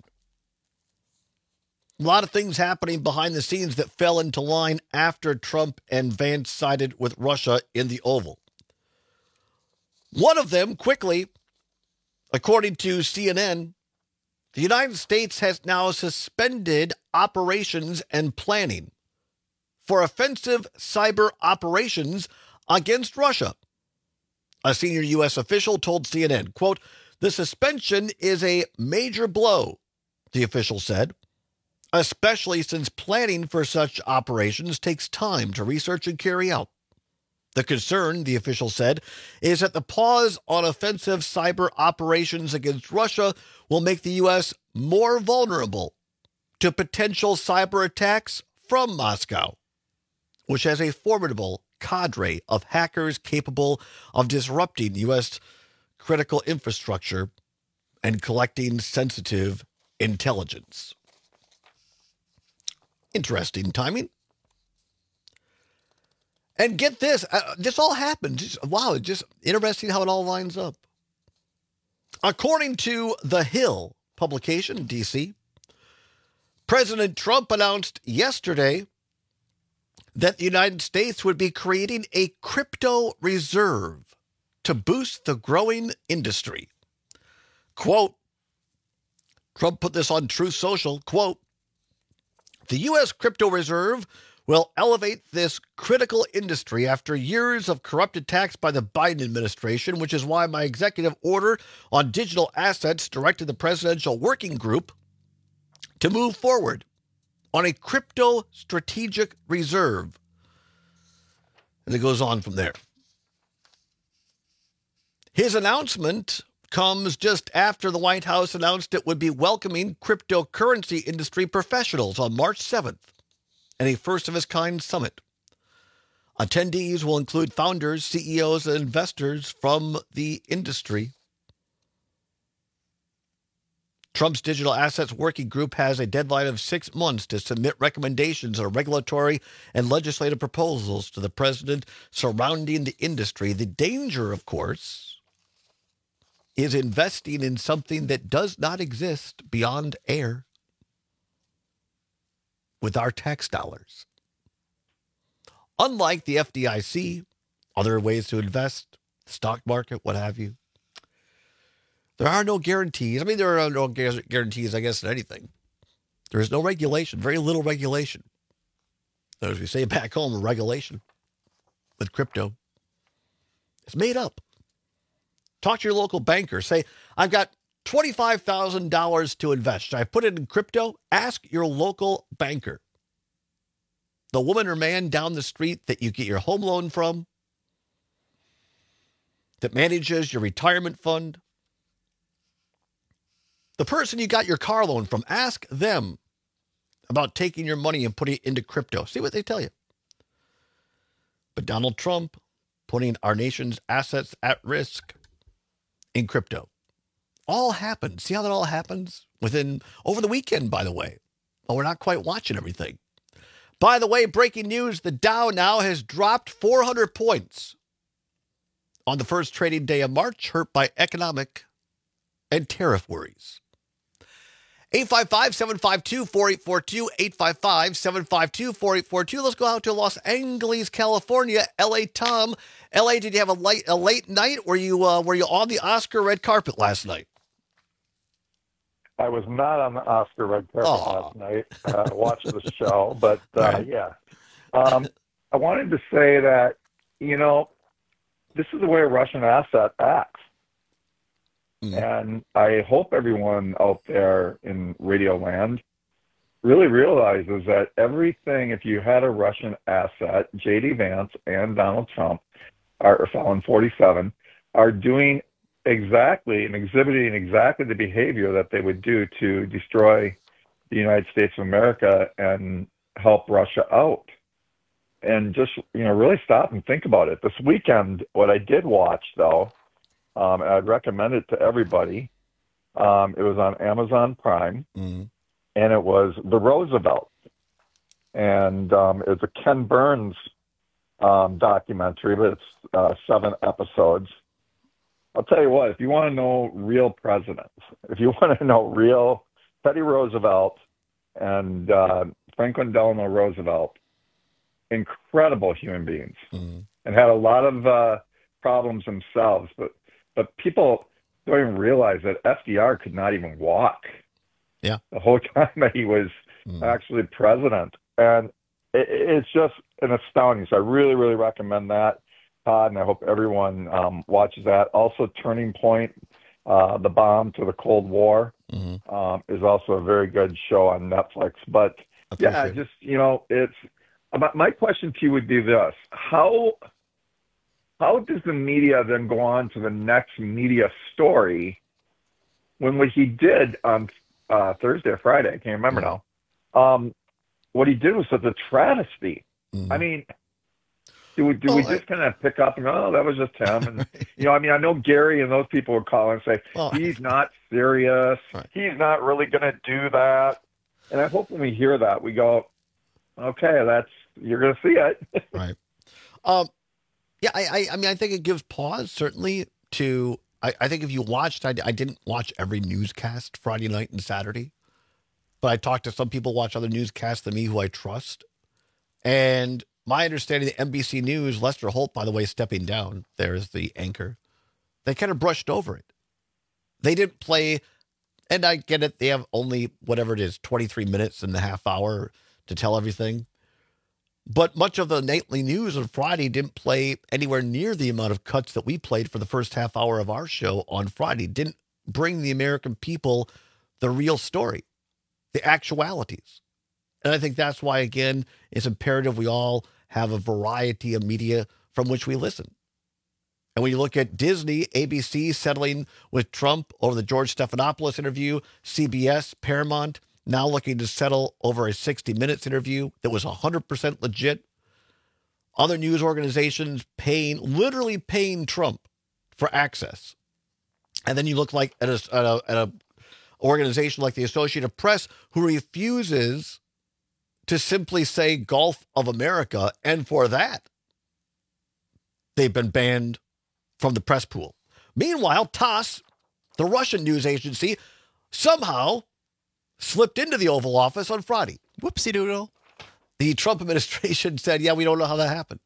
A lot of things happening behind the scenes that fell into line after Trump and Vance sided with Russia in the Oval. One of them, quickly, according to C N N, the United States has now suspended operations and planning for offensive cyber operations against Russia. A senior U S official told C N N, quote, the suspension is a major blow, the official said, especially since planning for such operations takes time to research and carry out. The concern, the official said, is that the pause on offensive cyber operations against Russia will make the U S more vulnerable to potential cyber attacks from Moscow, which has a formidable cadre of hackers capable of disrupting U S critical infrastructure and collecting sensitive intelligence. Interesting timing. And get this, uh, this all happened. Just, wow, it's just interesting how it all lines up. According to The Hill publication in D C, President Trump announced yesterday that the United States would be creating a crypto reserve to boost the growing industry. Quote, Trump put this on Truth Social, quote, the U S crypto reserve will elevate this critical industry after years of corrupt attacks by the Biden administration, which is why my executive order on digital assets directed the Presidential Working Group to move forward on a crypto strategic reserve. And it goes on from there. His announcement comes just after the White House announced it would be welcoming cryptocurrency industry professionals on March seventh. And a first-of-its-kind summit. Attendees will include founders, C E Os, and investors from the industry. Trump's Digital Assets Working Group has a deadline of six months to submit recommendations or regulatory and legislative proposals to the president surrounding the industry. The danger, of course, is investing in something that does not exist beyond air with our tax dollars. Unlike the F D I C, other ways to invest, stock market, what have you, there are no guarantees. I mean, there are no guarantees, I guess, in anything. There is no regulation, very little regulation. As we say back home, regulation with crypto. It's made up. Talk to your local banker. Say, I've got twenty-five thousand dollars to invest. Should I put it in crypto? Ask your local banker. The woman or man down the street that you get your home loan from, that manages your retirement fund, the person you got your car loan from, ask them about taking your money and putting it into crypto. See what they tell you. But Donald Trump putting our nation's assets at risk in crypto. All happened. See how that all happens? Within, over the weekend, by the way. Oh, we're not quite watching everything. By the way, breaking news, the Dow now has dropped four hundred points on the first trading day of March, hurt by economic and tariff worries. eight five five, seven five two, four eight four two, eight five five, seven five two, four eight four two. Let's go out to Los Angeles, California. L A Tom. L A, did you have a late, a late night? Were you, uh, were you on the Oscar red carpet last night? I was not on the Oscar red carpet Aww. last night. Uh, watched the show, but uh, right. yeah. Um, I wanted to say that, you know, this is the way a Russian asset acts. Mm. And I hope everyone out there in Radio Land really realizes that everything, if you had a Russian asset, J D Vance and Donald Trump, are Felon forty-seven, are doing exactly and exhibiting exactly the behavior that they would do to destroy the United States of America and help Russia out. And just, you know, really stop and think about it. This weekend, what I did watch, though, um, and I'd recommend it to everybody, um, it was on Amazon Prime, mm-hmm. and it was The Roosevelt. And um, it's a Ken Burns um, documentary, but it's uh, seven episodes. I'll tell you what, if you want to know real presidents, if you want to know real Teddy Roosevelt and uh, Franklin Delano Roosevelt, incredible human beings, mm-hmm. and had a lot of uh, problems themselves. But but people don't even realize that F D R could not even walk. Yeah, the whole time that he was mm-hmm. actually president, and it, it's just an astounding. So I really, really recommend that, Todd, and I hope everyone um, watches that. Also, Turning Point, uh, The Bomb to the Cold War, mm-hmm. um, is also a very good show on Netflix. But yeah, just, you know, it's, my question to you would be this. How, how does the media then go on to the next media story when what he did on uh, Thursday or Friday, I can't remember mm-hmm. now, um, what he did was such a travesty. Mm-hmm. I mean, Do we, do well, we just kind of pick up and go, oh, that was just him? And, you know, I mean, I know Gary and those people would call and say, well, he's not serious. Right. He's not really going to do that. And I hope when we hear that, we go, okay, that's, you're going to see it. Right. Um, yeah, I, I, I mean, I think it gives pause, certainly, to, I, I think if you watched, I, I didn't watch every newscast Friday night and Saturday, but I talked to some people who watch other newscasts than me who I trust. And my understanding, the N B C News, Lester Holt, by the way, stepping down, there's the anchor, they kind of brushed over it. They didn't play, and I get it, they have only, whatever it is, twenty-three minutes and a half hour to tell everything. But much of the nightly news on Friday didn't play anywhere near the amount of cuts that we played for the first half hour of our show on Friday. Didn't bring the American people the real story, the actualities. And I think that's why, again, it's imperative we all have a variety of media from which we listen. And when you look at Disney, A B C settling with Trump over the George Stephanopoulos interview, C B S, Paramount, now looking to settle over a sixty minutes interview that was one hundred percent legit. Other news organizations paying, literally paying Trump for access. And then you look like at a, at a, at a organization like the Associated Press, who refuses to simply say Gulf of America, and for that, they've been banned from the press pool. Meanwhile, T A S S, the Russian news agency, somehow slipped into the Oval Office on Friday. Whoopsie doodle. The Trump administration said, yeah, we don't know how that happened.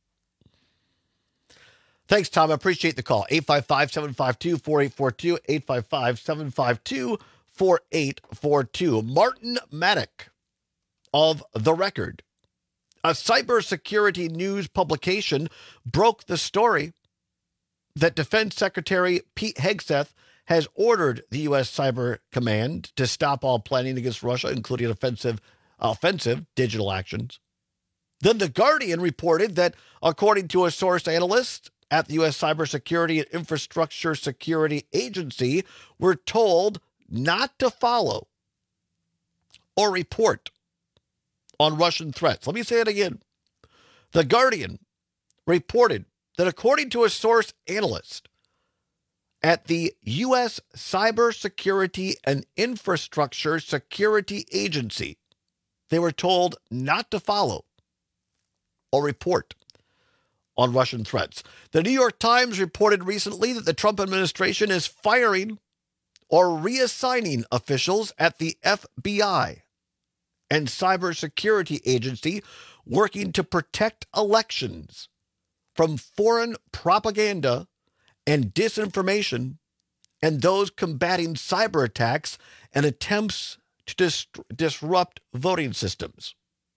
Thanks, Tom. I appreciate the call. eight five five, seven five two, four eight four two, eight five five, seven five two, four eight four two. Martin Maddock of The Record, a cybersecurity news publication, broke the story that Defense Secretary Pete Hegseth has ordered the U S Cyber Command to stop all planning against Russia, including offensive, offensive digital actions. Then The Guardian reported that, according to a source analyst at the U S Cybersecurity and Infrastructure Security Agency, we're told not to follow or report on Russian threats. Let me say it again. The Guardian reported that, according to a source analyst at the U S Cybersecurity and Infrastructure Security Agency, they were told not to follow or report on Russian threats. The New York Times reported recently that the Trump administration is firing or reassigning officials at the F B I and Cybersecurity Agency working to protect elections from foreign propaganda and disinformation, and those combating cyber attacks and attempts to dis- disrupt voting systems.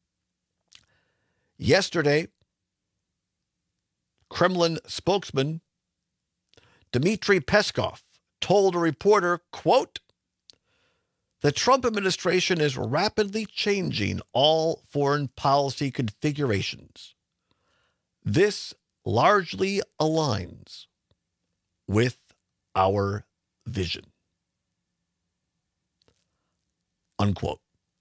Yesterday, Kremlin spokesman Dmitry Peskov told a reporter, quote, the Trump administration is rapidly changing all foreign policy configurations. This largely aligns with our vision. Unquote.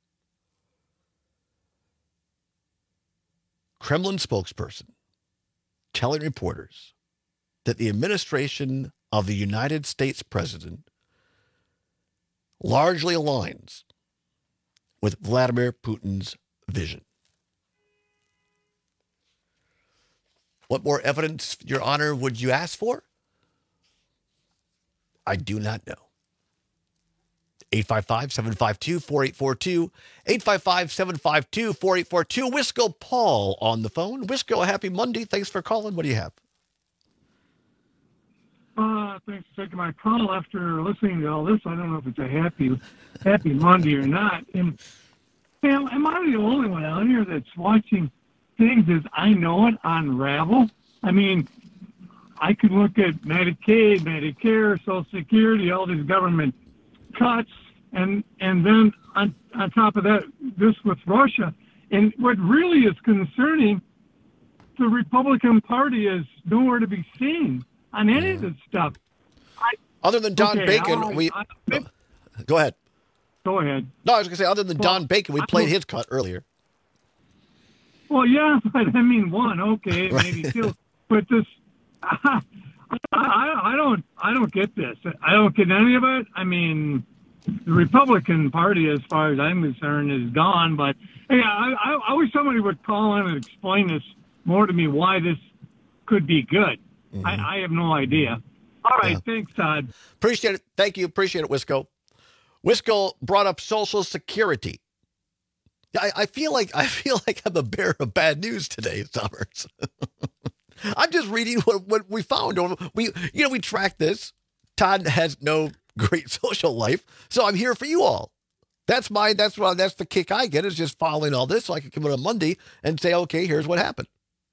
Kremlin spokesperson telling reporters that the administration of the United States president largely aligns with Vladimir Putin's vision. What more evidence, Your Honor, would you ask for? I do not know. eight five five, seven five two, four eight four two, eight five five, seven five two, four eight four two. Wisco Paul on the phone. Wisco, happy Monday. Thanks for calling. What do you have? Uh, thanks for taking my call after listening to all this. I don't know if it's a happy happy Monday or not. And, am, am I the only one out here that's watching things as I know it unravel? I mean, I could look at Medicaid, Medicare, Social Security, all these government cuts, and and then on, on top of that, this with Russia. And what really is concerning, the Republican Party is nowhere to be seen on any of this stuff. I, other than Don okay, Bacon, I, we... I, go ahead. Go ahead. No, I was going to say, other than well, Don Bacon, we played his cut earlier. Well, yeah, but I mean, one, okay, right. Maybe two. But this... I, I, I don't I don't get this. I don't get any of it. I mean, the Republican Party, as far as I'm concerned, is gone. But hey, I, I, I wish somebody would call in and explain this more to me, why this could be good. Mm-hmm. I, I have no idea. All right, yeah. Thanks, Todd. Appreciate it. Thank you. Appreciate it, Wisco. Wisco brought up Social Security. I, I feel like I feel like I'm a bearer of bad news today, Summers. I'm just reading what, what we found. We, you know, we tracked this. Todd has no great social life, so I'm here for you all. That's my, that's what, that's the kick I get, is just following all this so I can come in on Monday and say, okay, here's what happened.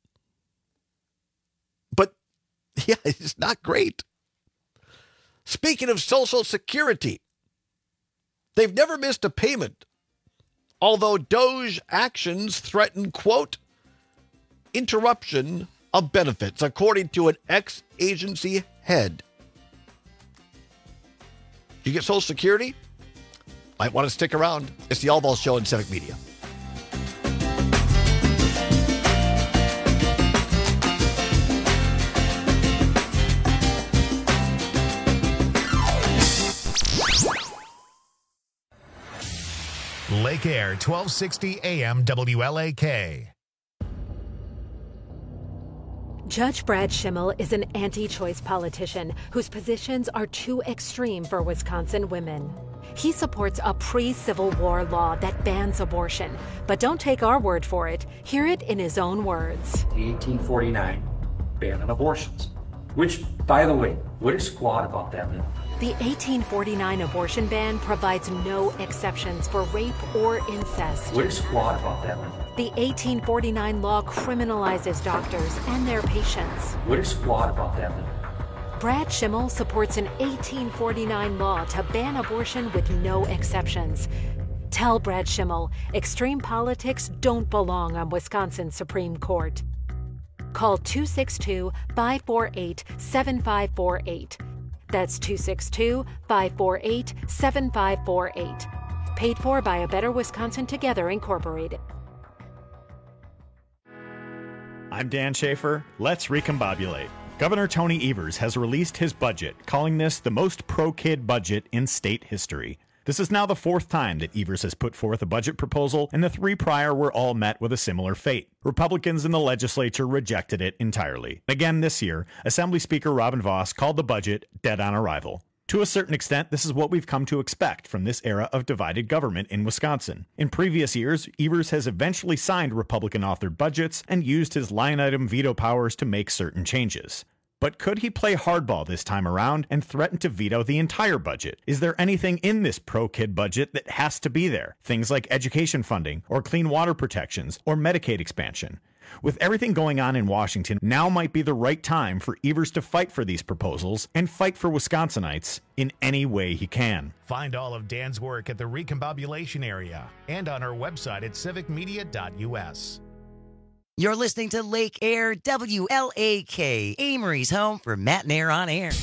But yeah, it's not great. Speaking of Social Security, they've never missed a payment, although Doge actions threaten, quote, interruption of benefits, according to an ex-agency head. You get Social Security? Might want to stick around. It's the Allball Show in Civic Media. Lake Air, twelve sixty A M W L A K. Judge Brad Schimmel is an anti-choice politician whose positions are too extreme for Wisconsin women. He supports a pre-Civil War law that bans abortion. But don't take our word for it. Hear it in his own words. The eighteen forty-nine ban on abortions, which, by the way, what is squat about that? The eighteen forty-nine abortion ban provides no exceptions for rape or incest. What is squat about that? The eighteen forty-nine law criminalizes doctors and their patients. What is squat about that? Brad Schimmel supports an eighteen forty-nine law to ban abortion with no exceptions. Tell Brad Schimmel, extreme politics don't belong on Wisconsin's Supreme Court. Call two six two, five four eight, seven five four eight. That's two six two, five four eight, seven five four eight. Paid for by A Better Wisconsin Together, Incorporated. I'm Dan Schaefer. Let's recombobulate. Governor Tony Evers has released his budget, calling this the most pro-kid budget in state history. This is now the fourth time that Evers has put forth a budget proposal, and the three prior were all met with a similar fate. Republicans in the legislature rejected it entirely. Again this year, Assembly Speaker Robin Vos called the budget dead on arrival. To a certain extent, this is what we've come to expect from this era of divided government in Wisconsin. In previous years, Evers has eventually signed Republican-authored budgets and used his line-item veto powers to make certain changes. But could he play hardball this time around and threaten to veto the entire budget? Is there anything in this pro-kid budget that has to be there? Things like education funding, or clean water protections, or Medicaid expansion. With everything going on in Washington, now might be the right time for Evers to fight for these proposals and fight for Wisconsinites in any way he can. Find all of Dan's work at the Recombobulation area and on our website at civic media dot u s. You're listening to Lake Air W L A K, Amory's home for Matt and Air on Air.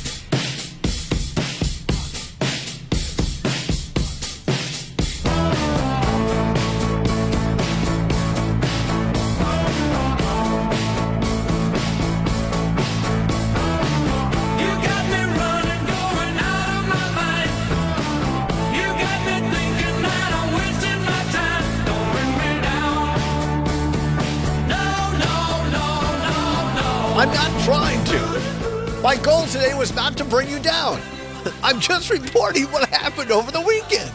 I'm not trying to. My goal today was not to bring you down. I'm just reporting what happened over the weekend.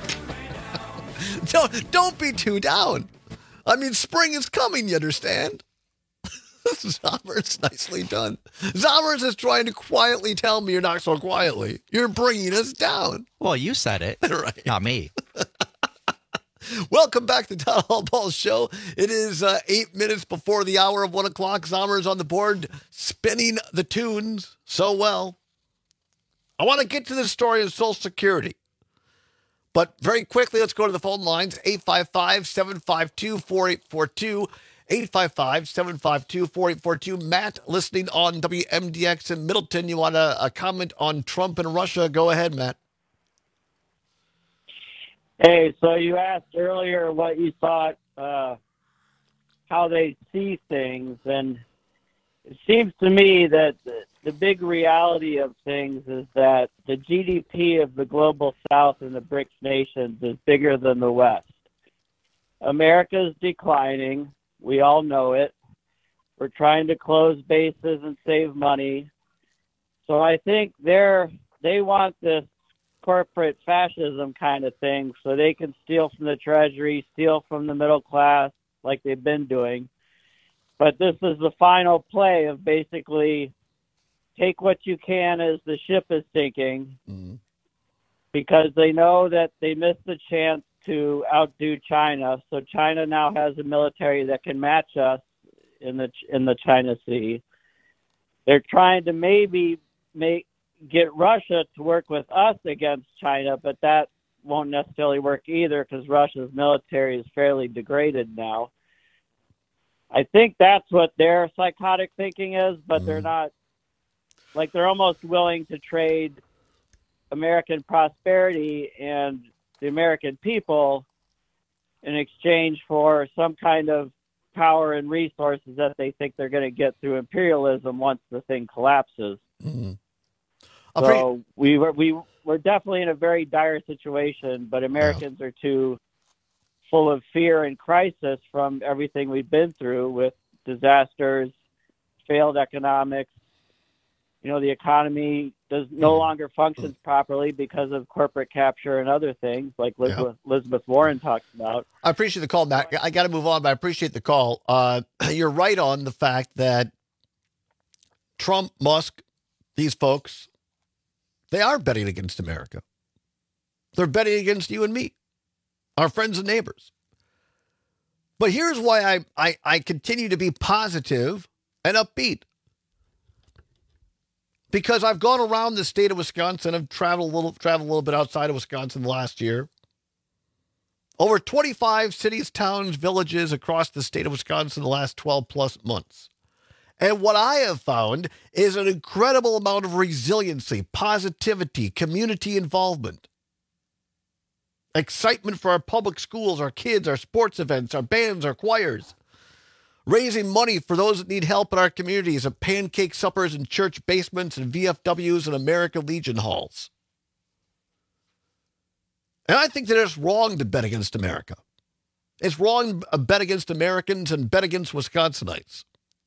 don't, don't be too down. I mean, spring is coming, you understand? Zommers, nicely done. Zommers is trying to quietly tell me you're not so quietly. You're bringing us down. Well, you said it. Right. Not me. Welcome back to Town Hall Ball Show. It is uh, eight minutes before the hour of one o'clock. Zommers on the board, spinning the tunes so well. I want to get to the story of Social Security. But very quickly, let's go to the phone lines. eight five five, seven five two, four eight four two. eight five five, seven five two, four eight four two. Matt, listening on W M D X in Middleton. You want a, a comment on Trump and Russia? Go ahead, Matt. Hey, so you asked earlier what you thought, uh, how they see things, and it seems to me that the, the big reality of things is that the G D P of the global South and the BRICS nations is bigger than the West. America's declining. We all know it. We're trying to close bases and save money. So I think they're they want this corporate fascism kind of thing so they can steal from the Treasury, steal from the middle class like they've been doing. But this is the final play of basically take what you can as the ship is sinking, mm-hmm. because they know that they missed the chance to outdo China. So China now has a military that can match us in the in the China Sea. They're trying to maybe make get Russia to work with us against China, but that won't necessarily work either because Russia's military is fairly degraded now. I think that's what their psychotic thinking is, but mm. they're not, like they're almost willing to trade American prosperity and the American people in exchange for some kind of power and resources that they think they're going to get through imperialism once the thing collapses. Mm. So we were we we're definitely in a very dire situation, but Americans yeah. are too full of fear and crisis from everything we've been through with disasters, failed economics. You know, the economy does no longer functions properly because of corporate capture and other things like Elizabeth, yeah. Elizabeth Warren talks about. I appreciate the call, Matt. I got to move on, but I appreciate the call. Uh, you're right on the fact that Trump, Musk, these folks, they are betting against America. They're betting against you and me, our friends and neighbors. But here's why I, I, I continue to be positive and upbeat. Because I've gone around the state of Wisconsin. I've traveled a little, traveled a little bit outside of Wisconsin last year. Over twenty-five cities, towns, villages across the state of Wisconsin the last twelve plus months. And what I have found is an incredible amount of resiliency, positivity, community involvement, excitement for our public schools, our kids, our sports events, our bands, our choirs, raising money for those that need help in our communities at pancake suppers in church basements and V F Ws and American Legion halls. And I think that it's wrong to bet against America. It's wrong to bet against Americans and bet against Wisconsinites.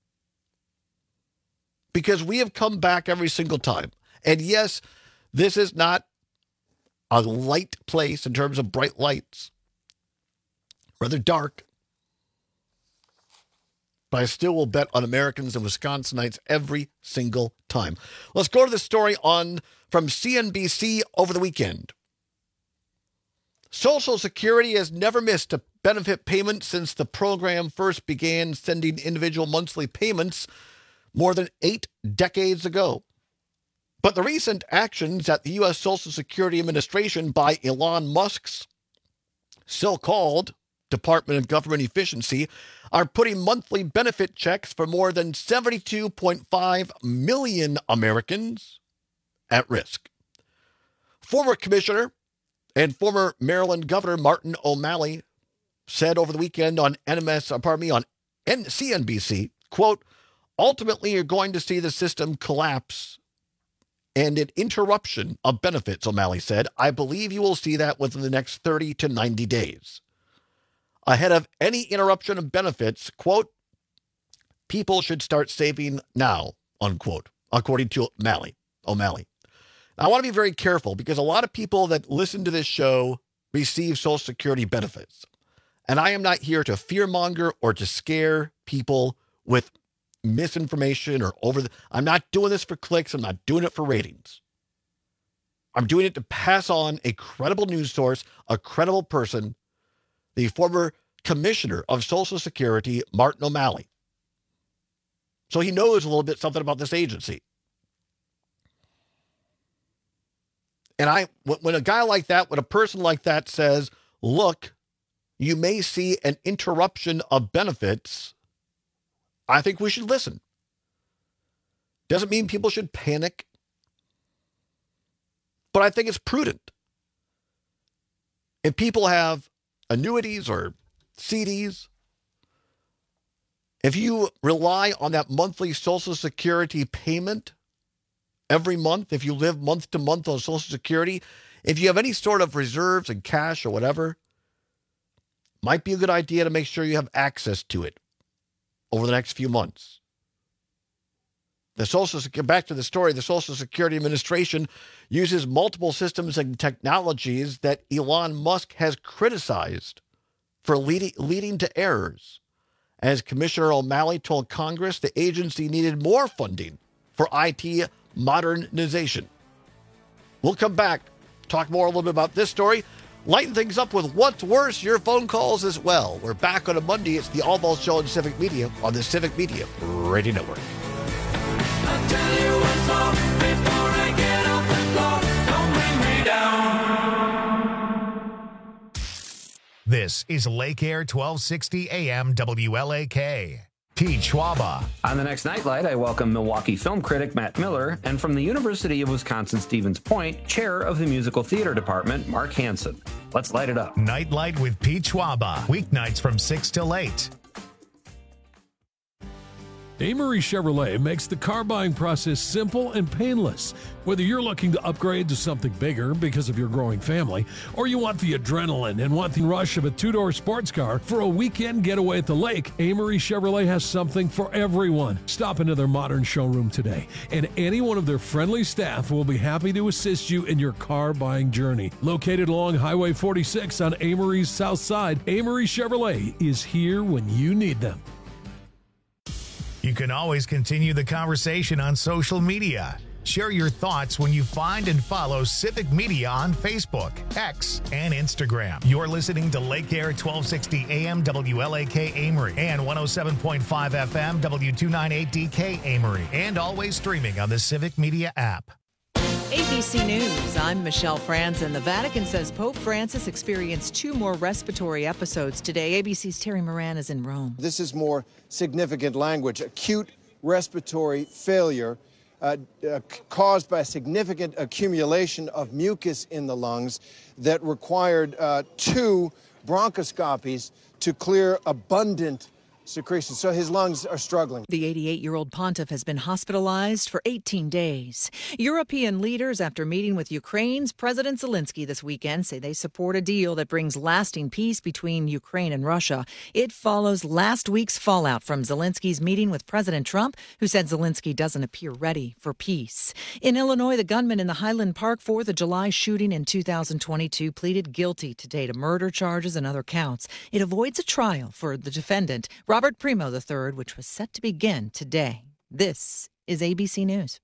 Because we have come back every single time. And yes, this is not a light place in terms of bright lights. Rather dark. But I still will bet on Americans and Wisconsinites every single time. Let's go to the story on from C N B C over the weekend. Social Security has never missed a benefit payment since the program first began sending individual monthly payments more than eight decades ago. But the recent actions at the U S Social Security Administration by Elon Musk's so-called Department of Government Efficiency are putting monthly benefit checks for more than seventy-two point five million Americans at risk. Former Commissioner and former Maryland Governor Martin O'Malley said over the weekend on N M S, pardon me, on C N B C, quote, ultimately you're going to see the system collapse and an interruption of benefits, O'Malley said. I believe you will see that within the next thirty to ninety days. Ahead of any interruption of benefits, quote, people should start saving now, unquote, according to O'Malley. O'Malley. Now, I want to be very careful because a lot of people that listen to this show receive Social Security benefits. And I am not here to fearmonger or to scare people with misinformation or over the, I'm not doing this for clicks. I'm not doing it for ratings. I'm doing it to pass on a credible news source, a credible person, the former commissioner of Social Security, Martin O'Malley. So he knows a little bit something about this agency. And I, when a guy like that, when a person like that says, look, you may see an interruption of benefits, I think we should listen. Doesn't mean people should panic, but I think it's prudent. If people have annuities or C Ds, if you rely on that monthly Social Security payment every month, if you live month to month on Social Security, if you have any sort of reserves and cash or whatever, might be a good idea to make sure you have access to it over the next few months. The Social back to the story, the Social Security Administration uses multiple systems and technologies that Elon Musk has criticized for leading, leading to errors. As Commissioner O'Malley told Congress, the agency needed more funding for I T modernization. We'll come back, talk more a little bit about this story, lighten things up with what's worse, your phone calls as well. We're back on a Monday. It's the All Balls Show on Civic Media on the Civic Media Radio Network. I'll tell you what's wrong before I get off the floor. Don't bring me down. This is Lake Air twelve sixty A M W L A K. Pete Schwaba. On the next Nightlight, I welcome Milwaukee film critic Matt Miller, and from the University of Wisconsin-Stevens Point, chair of the musical theater department, Mark Hansen. Let's light it up. Nightlight with Pete Schwaba. Weeknights from six till eight. Amory Chevrolet makes the car buying process simple and painless. Whether you're looking to upgrade to something bigger because of your growing family, or you want the adrenaline and want the rush of a two-door sports car for a weekend getaway at the lake, Amory Chevrolet has something for everyone. Stop into their modern showroom today, and any one of their friendly staff will be happy to assist you in your car buying journey. Located along Highway forty-six on Amory's south side, Amory Chevrolet is here when you need them. You can always continue the conversation on social media. Share your thoughts when you find and follow Civic Media on Facebook, X, and Instagram. You're listening to Lake Air twelve sixty A M W L A K Amory and one oh seven point five F M W two ninety-eight D K Amory, and always streaming on the Civic Media app. A B C News, I'm Michelle Franzen. The Vatican says Pope Francis experienced two more respiratory episodes today. A B C's Terry Moran is in Rome. This is more significant language. Acute respiratory failure uh, uh, caused by a significant accumulation of mucus in the lungs that required uh, two bronchoscopies to clear abundant secretion. So his lungs are struggling. The eighty-eight-year-old pontiff has been hospitalized for eighteen days. European leaders, after meeting with Ukraine's President Zelensky this weekend, say they support a deal that brings lasting peace between Ukraine and Russia. It follows last week's fallout from Zelensky's meeting with President Trump, who said Zelensky doesn't appear ready for peace. In Illinois, the gunman in the Highland Park fourth of July shooting in two thousand twenty-two pleaded guilty today to murder charges and other counts. It avoids a trial for the defendant, Robert Primo the third, which was set to begin today. This is A B C News.